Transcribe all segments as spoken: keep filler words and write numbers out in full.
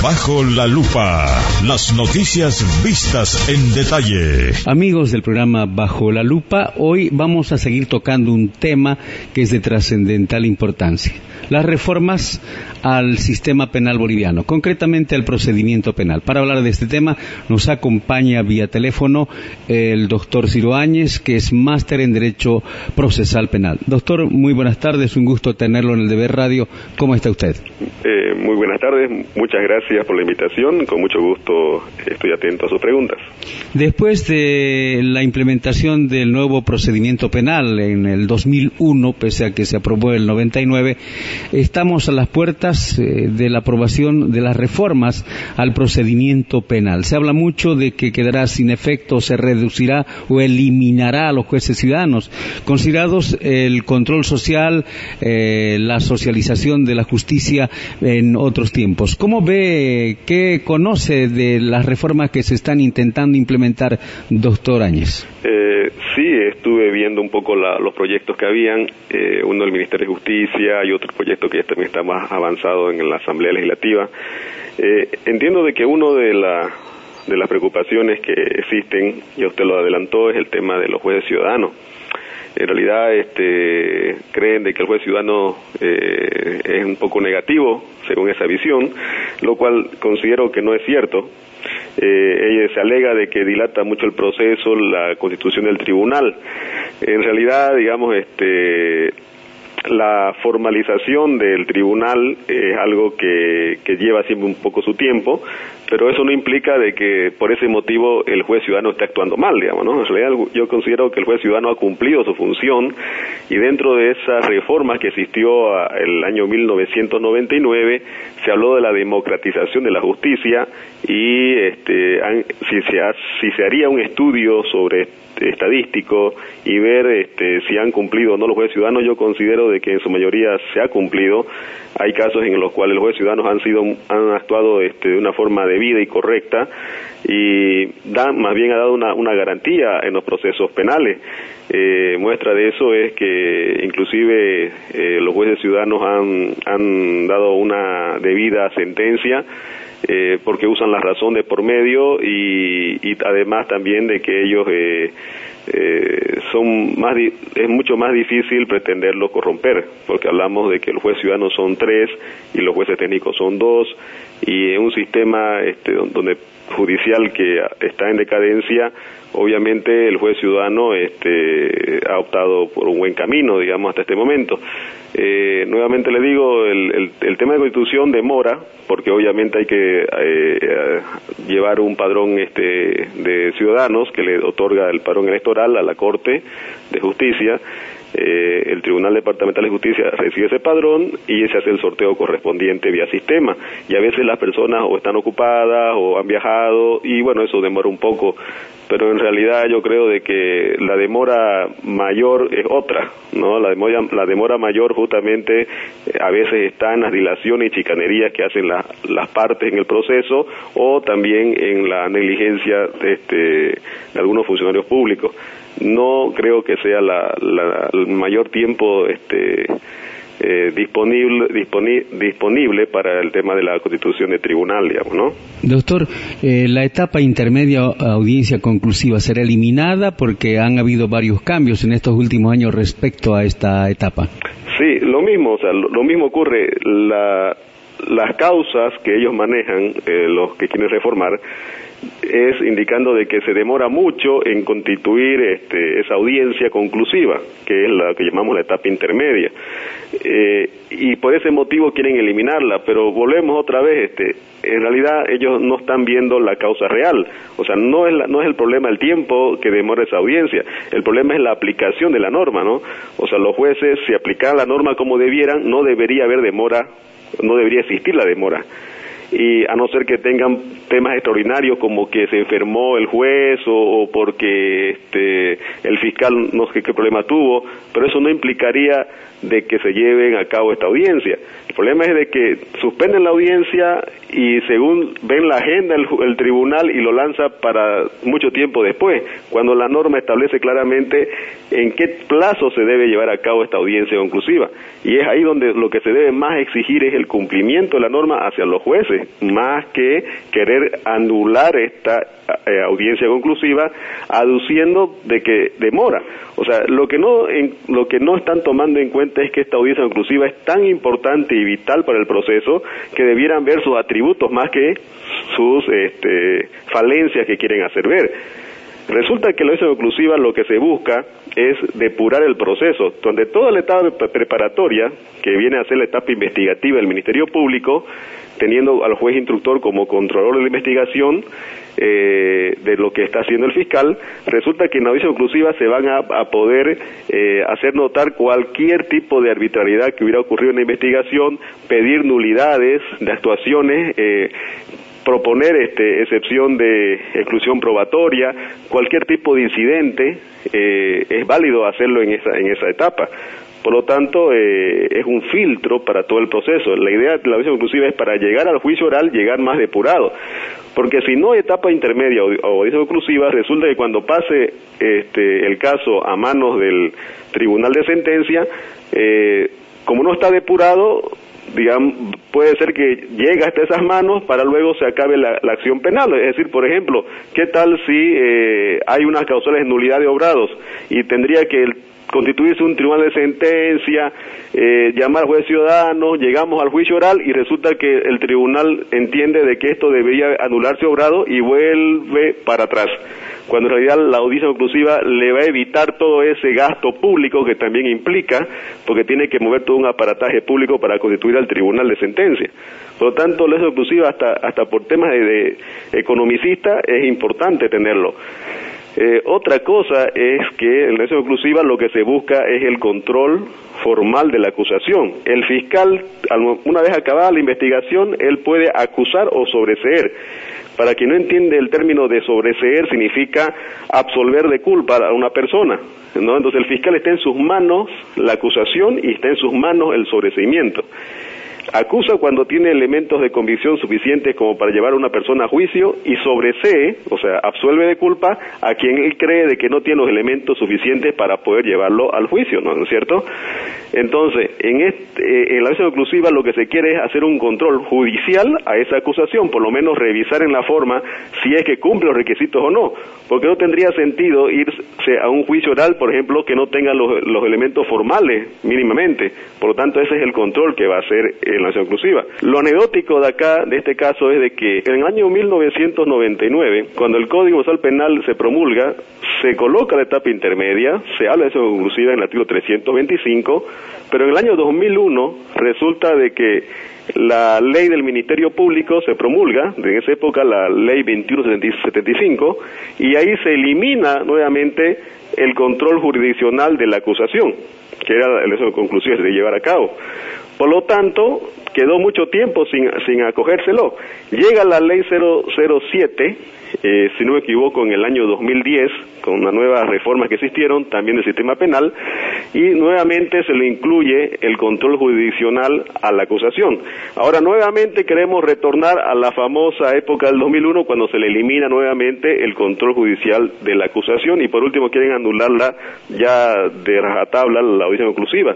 Bajo la lupa, las noticias vistas en detalle. Amigos del programa Bajo la lupa, hoy vamos a seguir tocando un tema que es de trascendental importancia: las reformas al sistema penal boliviano, concretamente al procedimiento penal. Para hablar de este tema nos acompaña vía teléfono el doctor Ciro Áñez, que es máster en Derecho Procesal Penal. Doctor, muy buenas tardes, un gusto tenerlo en el Deber Radio. ¿Cómo está usted? Eh, muy buenas tardes, muchas gracias por la invitación, con mucho gusto estoy atento a sus preguntas. Después de la implementación del nuevo procedimiento penal en el dos mil uno, pese a que se aprobó en el noventa y nueve, estamos a las puertas eh, de la aprobación de las reformas al procedimiento penal. Se habla mucho de que quedará sin efecto, se reducirá o eliminará a los jueces ciudadanos, considerados el control social, eh, la socialización de la justicia en otros tiempos. ¿Cómo ve, qué conoce de las reformas que se están intentando implementar, doctor Áñez? Eh, sí, estuve viendo un poco la, los proyectos que habían, eh, uno del Ministerio de Justicia y otro proyecto que también está más avanzado en la Asamblea Legislativa. Eh, entiendo de que uno de, la, de las preocupaciones que existen, y usted lo adelantó, es el tema de los jueces ciudadanos. En realidad este, creen de que el juez ciudadano eh, es un poco negativo, según esa visión, lo cual considero que no es cierto. Eh, ella se alega de que dilata mucho el proceso, la constitución del tribunal. En realidad, digamos, este, la formalización del tribunal es algo que, que lleva siempre un poco su tiempo, pero eso no implica de que por ese motivo el juez ciudadano esté actuando mal, digamos, ¿no? En realidad yo considero que el juez ciudadano ha cumplido su función, y dentro de esas reformas que existió a, el año mil novecientos noventa y nueve, se habló de la democratización de la justicia, y este, han, si, se ha, si se haría un estudio sobre estadístico y ver este, si han cumplido o no los jueces ciudadanos, yo considero de que en su mayoría se ha cumplido. Hay casos en los cuales los jueces ciudadanos han sido han actuado este, de una forma debida y correcta, y da, más bien ha dado una, una garantía en los procesos penales. Eh, muestra de eso es que inclusive eh, los jueces ciudadanos han, han dado una debida sentencia, Eh, porque usan la razón de por medio, y, y además también de que ellos eh, eh, son más di- es mucho más difícil pretenderlo corromper, porque hablamos de que los jueces ciudadanos son tres y los jueces técnicos son dos, y en un sistema este, donde judicial que está en decadencia, obviamente el juez ciudadano este, ha optado por un buen camino, digamos, hasta este momento. Eh, nuevamente le digo, el, el, el tema de constitución demora, porque obviamente hay que eh, llevar un padrón este, de ciudadanos que le otorga el padrón electoral a la Corte de Justicia. Eh, el Tribunal Departamental de Justicia recibe ese padrón y se hace el sorteo correspondiente vía sistema, y a veces las personas o están ocupadas o han viajado, y bueno, eso demora un poco, pero en realidad yo creo de que la demora mayor es otra, ¿no? La demora, la demora mayor justamente eh, a veces está en las dilaciones y chicanerías que hacen la, las partes en el proceso, o también en la negligencia de, este, de algunos funcionarios públicos. No creo que sea la, la, el mayor tiempo este, eh, disponible, disponi, disponible para el tema de la constitución de tribunal, digamos, ¿no? Doctor, eh, la etapa intermedia, audiencia conclusiva, ¿será eliminada? Porque han habido varios cambios en estos últimos años respecto a esta etapa. Sí, lo mismo, o sea, lo, lo mismo ocurre. La, las causas que ellos manejan, eh, los que quieren reformar, es indicando de que se demora mucho en constituir este, esa audiencia conclusiva, que es la que llamamos la etapa intermedia, eh, y por ese motivo quieren eliminarla, pero volvemos otra vez, este, en realidad ellos no están viendo la causa real, o sea, no es la, no es el problema el tiempo que demora esa audiencia, el problema es la aplicación de la norma, ¿no? O sea, los jueces, si aplicaran la norma como debieran, no debería haber demora, no debería existir la demora. Y a no ser que tengan temas extraordinarios como que se enfermó el juez o, o porque este, el fiscal no sé qué problema tuvo, pero eso no implicaría de que se lleven a cabo esta audiencia. El problema es de que suspenden la audiencia y según ven la agenda el, el tribunal y lo lanza para mucho tiempo después, cuando la norma establece claramente en qué plazo se debe llevar a cabo esta audiencia conclusiva. Y es ahí donde lo que se debe más exigir es el cumplimiento de la norma hacia los jueces, más que querer anular esta eh, audiencia conclusiva aduciendo de que demora. O sea, lo que no en, lo que no están tomando en cuenta es que esta audiencia conclusiva es tan importante y vital para el proceso que debieran ver sus atributos más que sus este, falencias que quieren hacer ver. Resulta que la audiencia conclusiva lo que se busca es depurar el proceso, donde toda la etapa preparatoria, que viene a ser la etapa investigativa del Ministerio Público, teniendo al juez instructor como controlador de la investigación eh, de lo que está haciendo el fiscal, resulta que en la audiencia conclusiva se van a, a poder eh, hacer notar cualquier tipo de arbitrariedad que hubiera ocurrido en la investigación, pedir nulidades de actuaciones, eh, proponer este, excepción de exclusión probatoria, cualquier tipo de incidente, eh, es válido hacerlo en esa, en esa etapa. Por lo tanto, eh, es un filtro para todo el proceso. La idea de la audiencia conclusiva es para llegar al juicio oral, llegar más depurado. Porque si no hay etapa intermedia o audiencia conclusiva, resulta que cuando pase este, el caso a manos del tribunal de sentencia, eh, como no está depurado, digamos, puede ser que llegue hasta esas manos para luego se acabe la, la acción penal. Es decir, por ejemplo, ¿qué tal si eh, hay unas causales de nulidad de obrados y tendría que el, constituirse un tribunal de sentencia, eh, llamar al juez ciudadano, llegamos al juicio oral y resulta que el tribunal entiende de que esto debería anularse obrado y vuelve para atrás, cuando en realidad la audiencia conclusiva le va a evitar todo ese gasto público que también implica, porque tiene que mover todo un aparataje público para constituir al tribunal de sentencia. Por lo tanto, la audiencia conclusiva hasta, hasta por temas de, de economicista es importante tenerlo. Eh, otra cosa es que en la audiencia conclusiva lo que se busca es el control formal de la acusación. El fiscal, una vez acabada la investigación, él puede acusar o sobreseer. Para quien no entiende el término de sobreseer, significa absolver de culpa a una persona, ¿no? Entonces el fiscal está en sus manos la acusación y está en sus manos el sobreseimiento. Acusa cuando tiene elementos de convicción suficientes como para llevar a una persona a juicio y sobresee, o sea, absuelve de culpa a quien él cree de que no tiene los elementos suficientes para poder llevarlo al juicio, ¿no es cierto? Entonces, en, este, en la audiencia conclusiva lo que se quiere es hacer un control judicial a esa acusación, por lo menos revisar en la forma si es que cumple los requisitos o no, porque no tendría sentido irse a un juicio oral, por ejemplo, que no tenga los, los elementos formales mínimamente. Por lo tanto, ese es el control que va a hacer en la audiencia conclusiva. Lo anecdótico de acá, de este caso, es de que en el año mil novecientos noventa y nueve, cuando el Código Procesal Penal se promulga, se coloca la etapa intermedia, se habla de audiencia conclusiva en el artículo trescientos veinticinco, pero en el año dos mil uno resulta de que la ley del Ministerio Público se promulga, en esa época la ley veintiuno setenta y cinco, y ahí se elimina nuevamente el control jurisdiccional de la acusación, que era la conclusiva de llevar a cabo. Por lo tanto, quedó mucho tiempo sin, sin acogérselo. Llega la ley cero cero siete, eh, si no me equivoco, en el año dos mil diez, con las nuevas reformas que existieron, también del sistema penal, y nuevamente se le incluye el control jurisdiccional a la acusación. Ahora, nuevamente queremos retornar a la famosa época del dos mil uno, cuando se le elimina nuevamente el control judicial de la acusación, y por último quieren anularla ya de rajatabla, la audiencia conclusiva.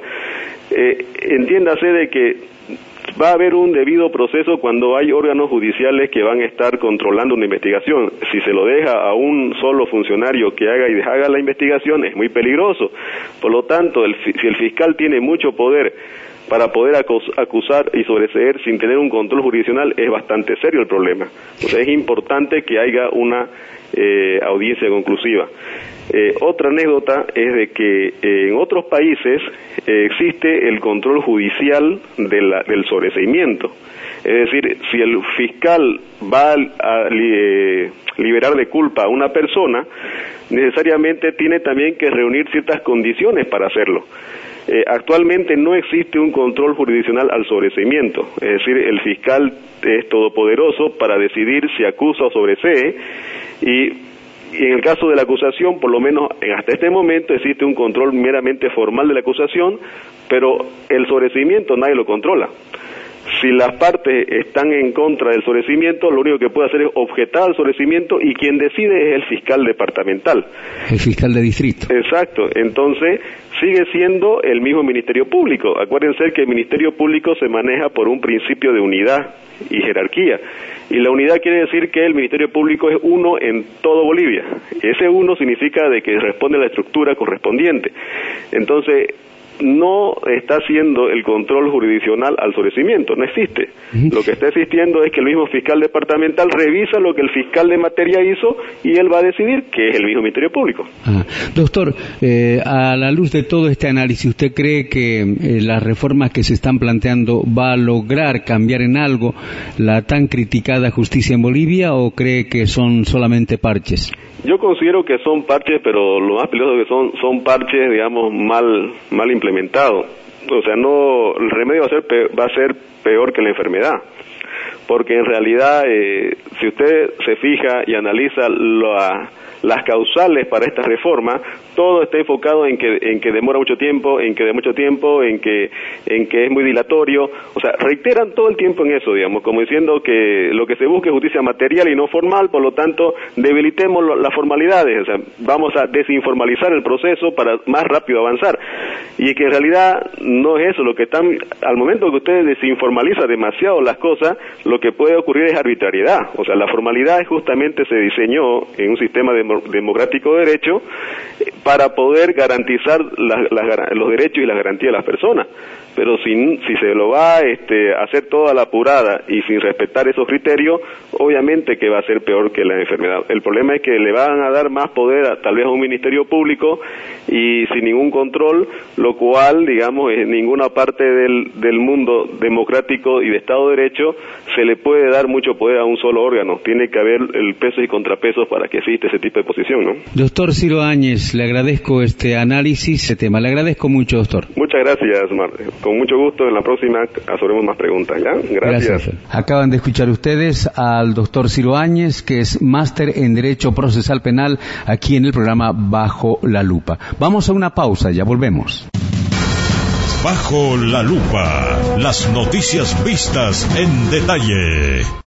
Eh, entiéndase de que va a haber un debido proceso cuando hay órganos judiciales que van a estar controlando una investigación. Si se lo deja a un solo funcionario que haga y deshaga la investigación, es muy peligroso. Por lo tanto, el, si el fiscal tiene mucho poder para poder acusar y sobreseer sin tener un control jurisdiccional, es bastante serio el problema. O sea, es importante que haya una eh, audiencia conclusiva. Eh, otra anécdota es de que eh, en otros países eh, existe el control judicial de la, del sobreseimiento. Es decir, si el fiscal va a li, liberar de culpa a una persona, necesariamente tiene también que reunir ciertas condiciones para hacerlo. Eh, actualmente no existe un control jurisdiccional al sobreseimiento, es decir, el fiscal es todopoderoso para decidir si acusa o sobresee, y Y en el caso de la acusación, por lo menos hasta este momento existe un control meramente formal de la acusación, pero el sobreseimiento nadie lo controla. Si las partes están en contra del sobreseimiento, lo único que puede hacer es objetar el sobreseimiento y quien decide es el fiscal departamental. El fiscal de distrito. Exacto, entonces sigue siendo el mismo Ministerio Público. Acuérdense que el Ministerio Público se maneja por un principio de unidad y jerarquía. Y la unidad quiere decir que el Ministerio Público es uno en todo Bolivia. Ese uno significa de que responde a la estructura correspondiente. Entonces, no está haciendo el control jurisdiccional al sobreseimiento, no existe. Uh-huh. Lo que está existiendo es que el mismo fiscal departamental revisa lo que el fiscal de materia hizo y él va a decidir que es el mismo Ministerio Público. Ah. Doctor, eh, a la luz de todo este análisis, ¿usted cree que eh, las reformas que se están planteando va a lograr cambiar en algo la tan criticada justicia en Bolivia o cree que son solamente parches? Yo considero que son parches, pero lo más peligroso que son son parches, digamos, mal mal implementados. O sea, no el remedio va a ser pe- va a ser peor que la enfermedad, porque en realidad, eh, si usted se fija y analiza la, las causales para esta reforma, todo está enfocado en que en que demora mucho tiempo, en que de mucho tiempo, en que en que es muy dilatorio. O sea, reiteran todo el tiempo en eso, digamos, como diciendo que lo que se busca es justicia material y no formal, por lo tanto, debilitemos lo, las formalidades, o sea, vamos a desinformalizar el proceso para más rápido avanzar. Y que en realidad no es eso, lo que están, al momento que usted desinformaliza demasiado las cosas, lo que puede ocurrir es arbitrariedad. O sea, la formalidad justamente se diseñó en un sistema demo, democrático de derecho para poder garantizar las, las, los derechos y las garantías de las personas. Pero si, si se lo va este, a hacer toda la apurada y sin respetar esos criterios, obviamente que va a ser peor que la enfermedad. El problema es que le van a dar más poder a, tal vez a un ministerio público y sin ningún control, lo cual, digamos, en ninguna parte del, del mundo democrático y de Estado de Derecho se le puede dar mucho poder a un solo órgano. Tiene que haber el pesos y contrapesos para que exista ese tipo de posición, ¿no? Doctor Ciro Áñez, le agradezco este análisis, este tema. Le agradezco mucho, doctor. Muchas gracias, Mar. Con mucho gusto, en la próxima hacemos más preguntas, ¿ya? Gracias. Gracias. Acaban de escuchar ustedes al doctor Ciro Áñez, que es máster en Derecho Procesal Penal, aquí en el programa Bajo la Lupa. Vamos a una pausa, ya volvemos. Bajo la Lupa, las noticias vistas en detalle.